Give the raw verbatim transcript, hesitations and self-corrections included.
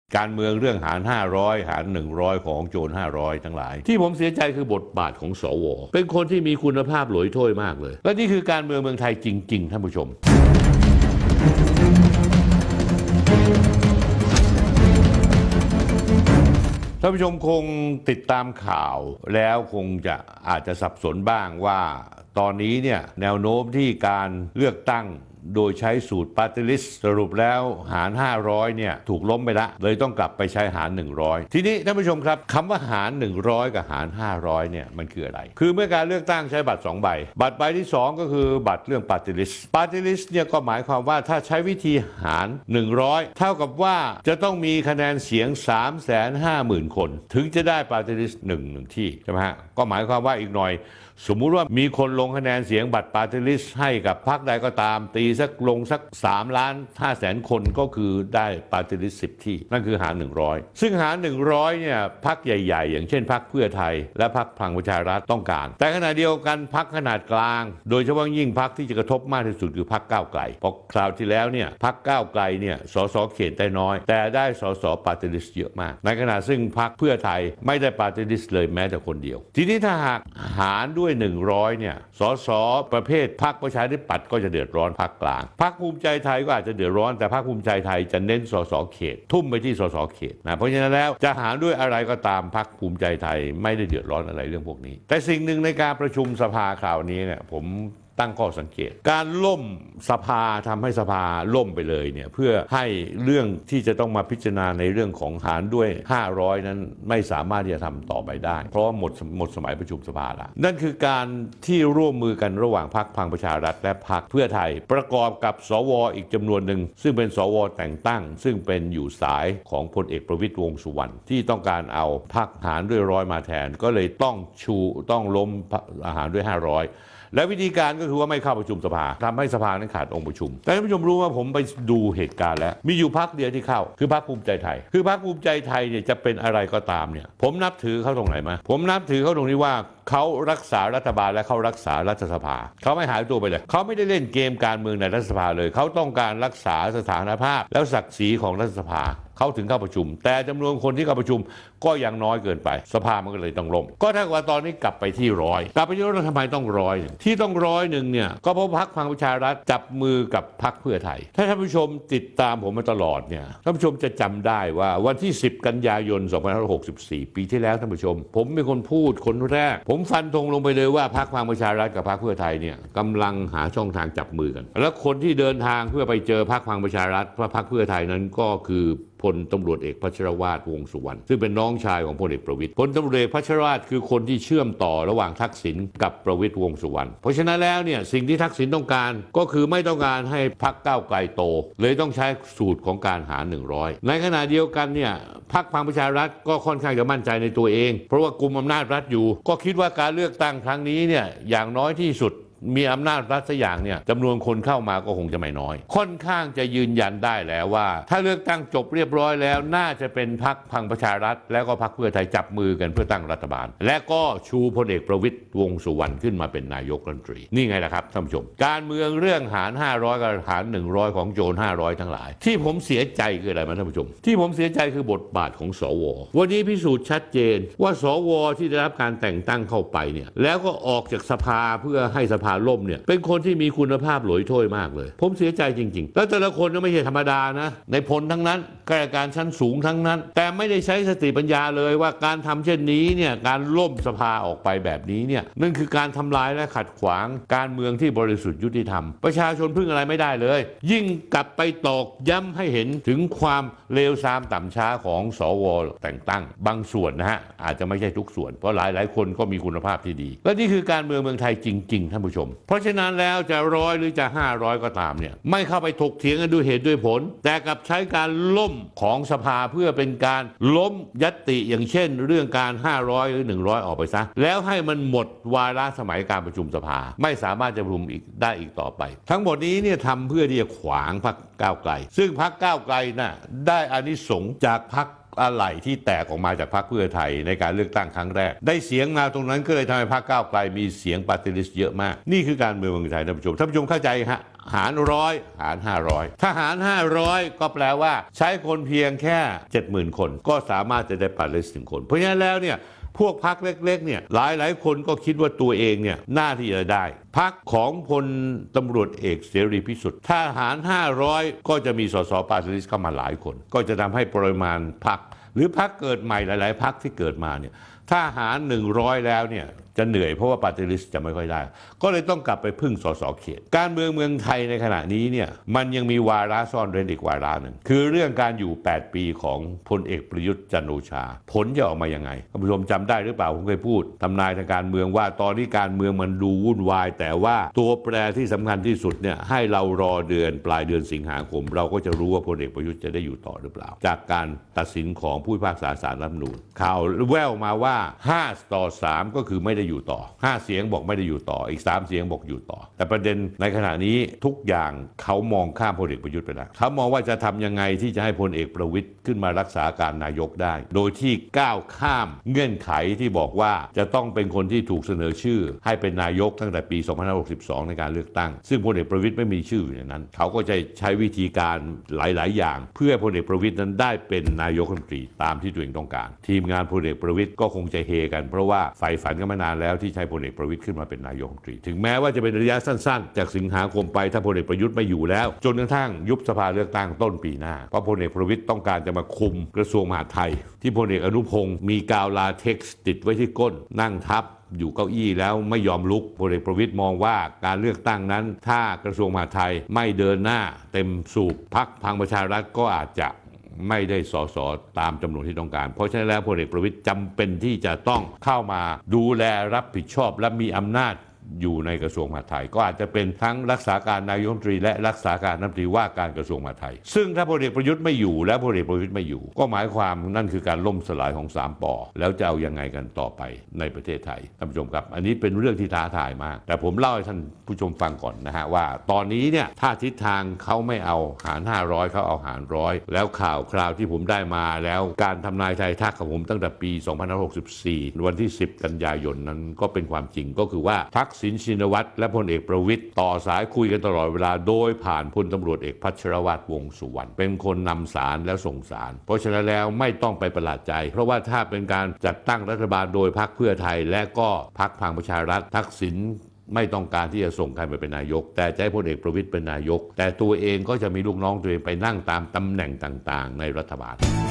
การเมืองเรื่องหารห้าร้อยหารหนึ่งร้อยของโจรห้าร้อยทั้งหลายที่ผมเสียใจคือบทบาทของสวเป็นคนที่มีคุณภาพหลอยถ้วยมากเลยและนี่คือการเมืองเมืองไทยจริงๆท่านผู้ชมท่านผู้ชมคงติดตามข่าวแล้วคงจะอาจจะสับสนบ้างว่าตอนนี้เนี่ยแนวโน้มที่การเลือกตั้งโดยใช้สูตร Party List สรุปแล้วหารห้าร้อยเนี่ยถูกล้มไปละเลยต้องกลับไปใช้หารหนึ่งร้อยทีนี้ท่านผู้ชมครับคำว่าหารหนึ่งร้อยกับหารห้าร้อยเนี่ยมันคืออะไรคือเมื่อการเลือกตั้งใช้บัตรสองใบบัตรใบที่สองก็คือบัตรเรื่อง Party List Party List เนี่ยก็หมายความว่าถ้าใช้วิธีหารหนึ่งร้อยเท่ากับว่าจะต้องมีคะแนนเสียง สามแสนห้าหมื่น คนถึงจะได้ Party List หนึ่ง หนึ่งที่ใช่ไหมฮะก็หมายความว่าอีกหน่อยสมมุติว่ามีคนลงคะแนนเสียงบัตรปาร์ตี้ลิสต์ให้กับพรรคใดก็ตามตีสักลงสักสามล้านห้าแสนคนก็คือได้ปาร์ตี้ลิสต์สิบที่นั่นคือหารหนึ่งร้อยซึ่งหารหนึ่งร้อยเนี่ยพรรคใหญ่ๆอย่างเช่นพรรคเพื่อไทยและพรรคพลังประชารัฐต้องการแต่ขณะเดียวกันพรรคขนาดกลางโดยเฉพาะยิ่งพรรคที่จะกระทบมากที่สุดคือพรรคก้าวไกลเพราะคราวที่แล้วเนี่ยพรรคก้าวไกลเนี่ยสสเขตได้น้อยแต่ได้สสปาร์ตี้ลิสต์เยอะมากในขณะซึ่งพรรคเพื่อไทยไม่ได้ปาร์ตี้ลิสต์เลยแม้แต่คนเดียวทีนี้ถ้าหากหารด้วยหนึ่งร้อยเนี่ยสสประเภทพรรคประชาธิปัตย์ก็จะเดือดร้อนพรรคกลางพรรคภูมิใจไทยก็อาจจะเดือดร้อนแต่พรรคภูมิใจไทยจะเน้นสสเขตทุ่มไปที่สสเขตนะเพราะฉะนั้นแล้วจะหารด้วยอะไรก็ตามพรรคภูมิใจไทยไม่ได้เดือดร้อนอะไรเรื่องพวกนี้แต่สิ่งหนึ่งในการประชุมสภาคราวนี้เนี่ยผมตั้งข้อสังเกตการล่มสภาทำให้สภาล่มไปเลยเนี่ยเพื่อให้เรื่องที่จะต้องมาพิจารณาในเรื่องของหารด้วยห้าร้อยนั้นไม่สามารถที่จะทำต่อไปได้เพราะหมดหมดสมัยประชุมสภาแล้วนั่นคือการที่ร่วมมือกันระหว่างพรรคพลังประชารัฐและพรรคเพื่อไทยประกอบกับสวอีกจำนวนหนึ่งซึ่งเป็นสวแต่งตั้งซึ่งเป็นอยู่สายของพลเอกประวิตรวงษ์สุวรรณที่ต้องการเอาพรรคหารด้วยร้อยมาแทนก็เลยต้องชูต้องล้มอาหารด้วยห้าร้อยและวิธีการก็คือว่าไม่เข้าประชุมสภาทำให้สภานั้นขาดองค์ประชุมแต่ท่านผู้ชมรู้ว่าผมไปดูเหตุการณ์แล้วมีอยู่พรรคเดียวที่เข้าคือพรรคภูมิใจไทยคือพรรคภูมิใจไทยเนี่ยจะเป็นอะไรก็ตามเนี่ยผมนับถือเขาตรงไหนมาผมนับถือเขาตรงที่ว่าเขารักษารัฐบาลและเขารักษารัฐสภาเขาไม่หายตัวไปเลยเขาไม่ได้เล่นเกมการเมืองในรัฐสภาเลยเขาต้องการรักษาสถานภาพแล้วศักดิ์ศรีของรัฐสภาเขาถึงเข้าประชุมแต่จำนวนคนที่เข้าประชุมก็ยังน้อยเกินไปสภามันก็เลยต้องล่มก็ถ้าว่าตอนนี้กลับไปที่ร้อยกลับไปที่ร้อยทำไมต้องร้อยที่ต้องร้อยหนึ่งเนี่ยก็เพราะพรรคพลังประชารัฐจับมือกับพรรคเพื่อไทยถ้าท่านผู้ชมติดตามผมมาตลอดเนี่ยท่านผู้ชมจะจำได้ว่าวันที่สิบกันยายนสองพันห้าร้อยหกสิบสี่ปีที่แล้วท่านผู้ชมผมเป็นคนพูดคนแรกผมฟันธงลงไปเลยว่าพรรคพลังประชารัฐกับพรรคเพื่อไทยเนี่ยกำลังหาช่องทางจับมือกันและคนที่เดินทางเพื่อไปเจอพรรคพลังประชารัฐเพราะพรรคเพื่อไทยนั้นก็คือพลตำรวจเอกพัชรวาทวงษ์สุวรรณซึ่งเป็นน้องชายของพลเอกประวิตรพลตำรวจเอกพัชรวาทคือคนที่เชื่อมต่อระหว่างทักษิณกับประวิตรวงษ์สุวรรณเพราะฉะนั้นแล้วเนี่ยสิ่งที่ทักษิณต้องการก็คือไม่ต้องการให้พรรคก้าวไกลโตเลยต้องใช้สูตรของการหารหนึ่งร้อยในขณะเดียวกันเนี่ยพรรคพลังประชารัฐก็ค่อนข้างจะมั่นใจในตัวเองเพราะว่ากุมอำนาจรัฐอยู่ก็คิดว่าการเลือกตั้งครั้งนี้เนี่ยอย่างน้อยที่สุดมีอำนาจรัฐสักอย่างเนี่ยจำนวนคนเข้ามาก็คงจะไม่น้อยค่อนข้างจะยืนยันได้แล้วว่าถ้าเลือกตั้งจบเรียบร้อยแล้วน่าจะเป็นพรรคพลังประชารัฐแล้วก็พรรคเพื่อไทยจับมือกันเพื่อตั้งรัฐบาลและก็ชูพลเอกประวิตรวงษ์สุวรรณขึ้นมาเป็นนายกรัฐมนตรีนี่ไงล่ะครับท่านผู้ชมการเมืองเรื่องหารห้าร้อยกับหารหนึ่งร้อยของโจรห้าร้อยทั้งหลายที่ผมเสียใจคืออะไรมาท่านผู้ชมที่ผมเสียใจคือบทบาทของสววันนี้พิสูจน์ชัดเจนว่าสวที่ได้รับการแต่งตั้งเข้าไปเนี่ยแล้วก็ออกจากสภาเพื่อให้สภาล่มเนี่ยเป็นคนที่มีคุณภาพหลอยถ้วยมากเลยผมเสียใจจริงๆแล้วแต่ละคนก็ไม่ใช่ธรรมดานะในพลทั้งนั้นข้าราชการชั้นสูงทั้งนั้นแต่ไม่ได้ใช้สติปัญญาเลยว่าการทำเช่นนี้เนี่ยการล่มสภาออกไปแบบนี้เนี่ยนั่นคือการทำลายและขัดขวางการเมืองที่บริสุทธิ์ยุติธรรมประชาชนพึ่งอะไรไม่ได้เลยยิ่งกลับไปตอกย้ำให้เห็นถึงความเลวทรามต่ำช้าของสวแต่งตั้งบางส่วนนะฮะอาจจะไม่ใช่ทุกส่วนเพราะหลายหลายคนก็มีคุณภาพที่ดีและนี่คือการเมืองเมืองไทยจริงๆท่านผู้ชมเพราะฉะนั้นแล้วจะร้อยหรือจะห้าร้อยก็ตามเนี่ยไม่เข้าไปถกเถียงกันด้วยเหตุด้วยผลแต่กับใช้การล่มของสภาเพื่อเป็นการล้มญัตติอย่างเช่นเรื่องการห้าร้อยหรือหนึ่งร้อยออกไปซะแล้วให้มันหมดวาระสมัยการประชุมสภาไม่สามารถจะประชุมอีกได้อีกต่อไปทั้งหมดนี้เนี่ยทำเพื่อที่จะขวางพรรคก้าวไกลซึ่งพรรคก้าวไกลน่ะได้อานิสงส์จากพรรคอะไรที่แตกออกมาจากพรรคเพื่อไทยในการเลือกตั้งครั้งแรกได้เสียงมาตรงนั้นก็เลยทำให้พรรคก้าวไกลมีเสียงปาร์ตี้ลิสต์เยอะมากนี่คือการเมืองเมืองไทยท่านผู้ชมท่านผู้ชมเข้าใจฮะหารร้อยหารห้าร้อยถ้าหารห้าร้อยก็แปลว่าใช้คนเพียงแค่ เจ็ดหมื่น คนก็สามารถจะได้ปาร์ตี้ลิสต์หนึ่งคนเพราะฉะนั้นแล้วเนี่ยพวกพรรคเล็กๆเนี่ยหลายหลายคนก็คิดว่าตัวเองเนี่ยน่าที่จะได้พรรคของพลตำรวจเอกเสรีพิสุทธิ์ถ้าหารห้าร้อยก็จะมีสสปาร์ตี้ลิสต์เข้ามาหลายคนก็จะทำให้ปริมาณพรรคหรือพรรคเกิดใหม่หลายๆพรรคที่เกิดมาเนี่ยถ้าหารหนึ่งร้อยแล้วเนี่ยจะเหนื่อยเพราะว่าปาร์ตี้ลิสต์จะไม่ค่อยได้ก็เลยต้องกลับไปพึ่งสสเขตการเมืองเมืองไทยในขณะนี้เนี่ยมันยังมีวาระซ่อนเร้นอีกวาระหนึ่งคือเรื่องการอยู่แปดปีของพลเอกประยุทธ์จันทร์โอชาผลจะออกมายังไงท่านผู้ชมจำได้หรือเปล่าผมเคยพูดทำนายทางการเมืองว่าตอนนี้การเมืองมันดูวุ่นวายแต่ว่าตัวแปรที่สำคัญที่สุดเนี่ยให้เรารอเดือนปลายเดือนสิงหาคมเราก็จะรู้ว่าพลเอกประยุทธ์จะได้อยู่ต่อหรือเปล่าจากการตัดสินของผู้พิพากษาศาลรัฐธรรมนูญข่าวแว่วมาว่าห้าต่อสามก็คือไม่ได้อยู่ต่อห้าเสียงบอกไม่ได้อยู่ต่ออีกสามเสียงบอกอยู่ต่อแต่ประเด็นในขณะนี้ทุกอย่างเขามองข้ามพลเอกประยุทธ์ไปแล้วเขามองว่าจะทำยังไงที่จะให้พลเอกประวิตรขึ้นมารักษาการนายกได้โดยที่ก้าวข้ามเงื่อนไขที่บอกว่าจะต้องเป็นคนที่ถูกเสนอชื่อให้เป็นนายกตั้งแต่ปีสองพันห้าร้อยหกสิบสองในการเลือกตั้งซึ่งพลเอกประวิตรไม่มีชื่ออยู่ในนั้นเขาก็จะใช้วิธีการหลายๆอย่างเพื่อพลเอกประวิตรนั้นได้เป็นนายกรัฐมนตรีตามที่ตัวเองต้องการทีมงานพลเอกประวิตรก็คงจะเฮกันเพราะว่าใฝ่ฝันกันมานานแล้วที่ใช้พลเอกประวิตรขึ้นมาเป็นนายกรัฐมนตรีถึงแม้ว่าจะเป็นระยะสั้นๆจากสิงหาคมไปถ้าพลเอกประยุทธ์ไม่อยู่แล้วจนกระทั่งยุบสภาเลือกตั้งต้นปีหน้าเพราะพลเอกประวิตรต้องการจะมาคุมกระทรวงมหาดไทยที่พลเอกอนุพงศ์มีกาวลาเท็กซ์ติดไว้ที่ก้นนั่งทับอยู่เก้าอี้แล้วไม่ยอมลุกพลเอกประวิตรมองว่าการเลือกตั้งนั้นถ้ากระทรวงมหาดไทยไม่เดินหน้าเต็มสูบพรรคพลังประชารัฐก็อาจจะไม่ได้สสตามจำนวนที่ต้องการเพราะฉะนั้นแล้วพลเอกประวิตรจำเป็นที่จะต้องเข้ามาดูแลรับผิดชอบและมีอำนาจอยู่ในกระทรวงมหาดไทยก็อาจจะเป็นทั้งรักษาการนายกรัฐมนตรีและรักษาการรัฐมนตรีว่าการกระทรวงมหาดไทยซึ่งถ้าพลเอกประยุทธ์ไม่อยู่และพลเอกประวิตรไม่อยู่ก็หมายความนั่นคือการล่มสลายของสามปอแล้วจะเอายังไงกันต่อไปในประเทศไทยท่านผู้ชมครับอันนี้เป็นเรื่องที่ท้าทายมากแต่ผมเล่าให้ท่านผู้ชมฟังก่อนนะฮะว่าตอนนี้เนี่ยถ้าทิศทางเขาไม่เอาหารห้าร้อยเขาเอาหารร้อยแล้วข่าวคราวที่ผมได้มาแล้วการทำนายไทยทักของผมตั้งแต่ปีสองพันห้าร้อยหกสิบสี่วันที่สิบกันยายนนั้นก็เป็นความจริงก็คือว่าทักษิณชินวัตรและพลเอกประวิตรต่อสายคุยกันตลอดเวลาโดยผ่านพลตำรวจเอกพัชรวาทวงศ์สุวรรณเป็นคนนำสารแล้วส่งสารเพราะฉะนั้นแล้วไม่ต้องไปประหลาดใจเพราะว่าถ้าเป็นการจัดตั้งรัฐบาลโดยพรรคเพื่อไทยและก็พรรคพลังประชารัฐทักษิณไม่ต้องการที่จะส่งใครไปเป็นนายกแต่จะให้พลเอกประวิตรเป็นนายกแต่ตัวเองก็จะมีลูกน้องตัวเองไปนั่งตามตำแหน่งต่างๆในรัฐบาล